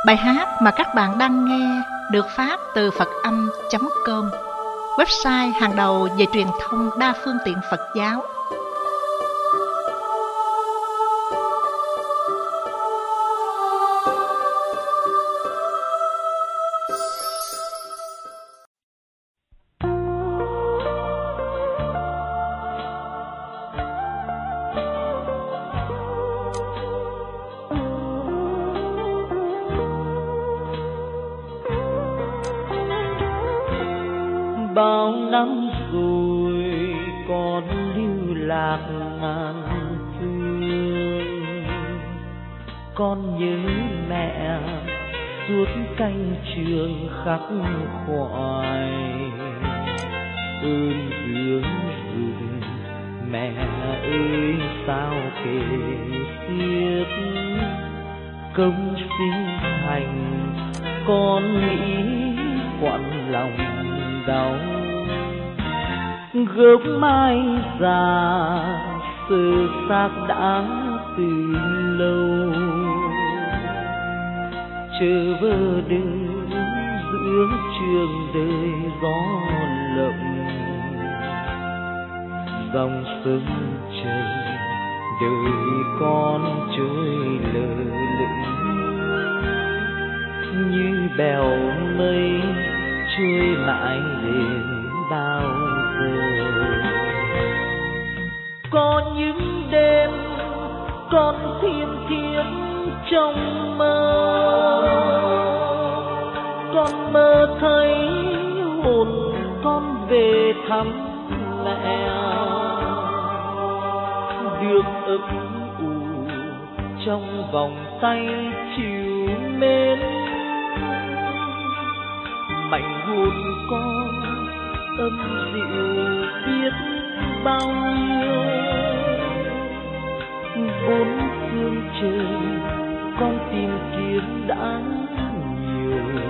Bài hát mà các bạn đang nghe được phát từ Phật-âm.com, website hàng đầu về truyền thông đa phương tiện Phật giáo. Bao năm rồi con lưu lạc ngàn phương, con nhớ mẹ suốt canh trường khắc khoải. Ơn dưỡng dục mẹ ơi sao kể xiết, công sinh thành con nghĩ quặn lòng đau. Gốc mai già sơ xác đã từ lâu, chờ vơ đứng giữa trường đời gió lộng. Dòng sông chảy đời con trôi lơ lửng, như bèo mây trôi mãi đến bao giờ. Có những đêm con thiêm thiếp trong mơ, con mơ thấy hồn con về thăm mẹ, được ấp ủ trong vòng tay chiều mến. Mảnh hồn con âm dịu biết bao nhiêu, bốn phương trời con tìm kiếm đã nhiều,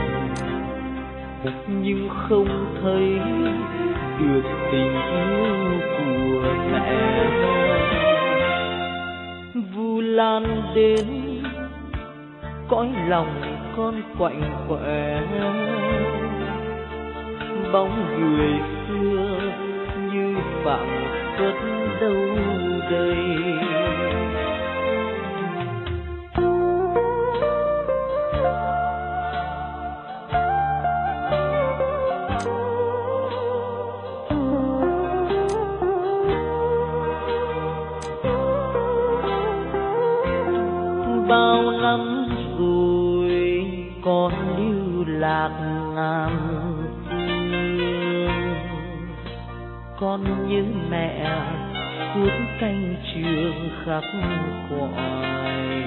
nhưng không thấy được tình yêu của mẹ. Vu lan đến cõi lòng con quạnh quẻ, bóng người xưa như phảng phất đâu đây. Bao năm rồi con lưu lạc ngàn phương, con nhớ mẹ suốt canh trường khắc khoải.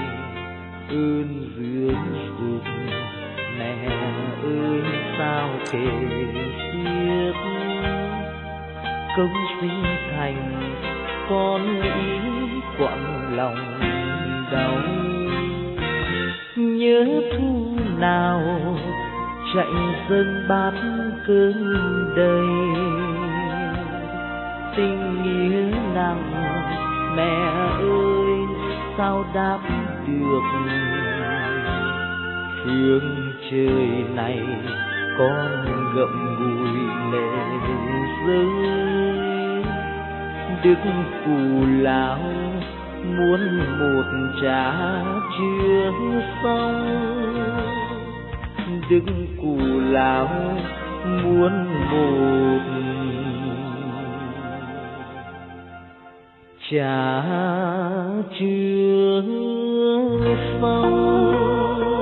Ơn dưỡng dục mẹ ơi sao kể xiết, công sinh thành con nghĩ quặn lòng đau. Nhớ thu nào chạy dâng bát cơm đầy, tình nghĩa nặng mẹ ơi sao đáp được. Phương trời này con ngậm ngùi lệ rơi, đức phù lão muốn một trả chưa xong. Đức cù lão muốn một trả chưa xong.